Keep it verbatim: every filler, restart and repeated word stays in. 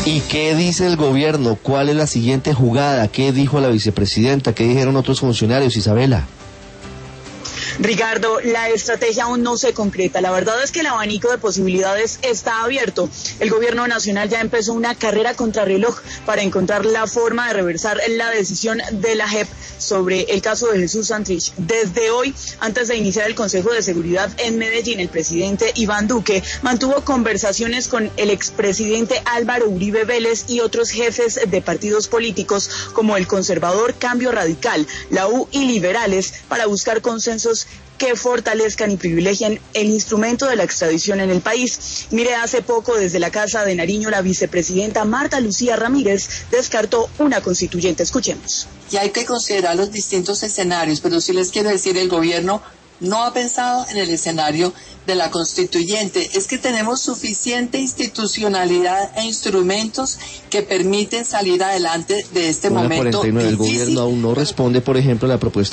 ¿Y qué dice el gobierno? ¿Cuál es la siguiente jugada? ¿Qué dijo la vicepresidenta? ¿Qué dijeron otros funcionarios, Isabela? Ricardo, la estrategia aún no se concreta. La verdad es que el abanico de posibilidades está abierto. El gobierno nacional ya empezó una carrera contrarreloj para encontrar la forma de reversar la decisión de la J E P sobre el caso de Jesús Santrich. Desde hoy, antes de iniciar el Consejo de Seguridad en Medellín, el presidente Iván Duque mantuvo conversaciones con el expresidente Álvaro Uribe Vélez y otros jefes de partidos políticos como el conservador Cambio Radical, la U y Liberales para buscar consensos que fortalezcan y privilegien el instrumento de la extradición en el país. Mire, hace poco desde la Casa de Nariño la vicepresidenta Marta Lucía Ramírez descartó una constituyente. Escuchemos. Y hay que considerar los distintos escenarios, pero sí les quiero decir, el gobierno no ha pensado en el escenario de la constituyente. Es que tenemos suficiente institucionalidad e instrumentos que permiten salir adelante de este momento cuarenta y nueve, el gobierno aún no responde, por ejemplo, a la propuesta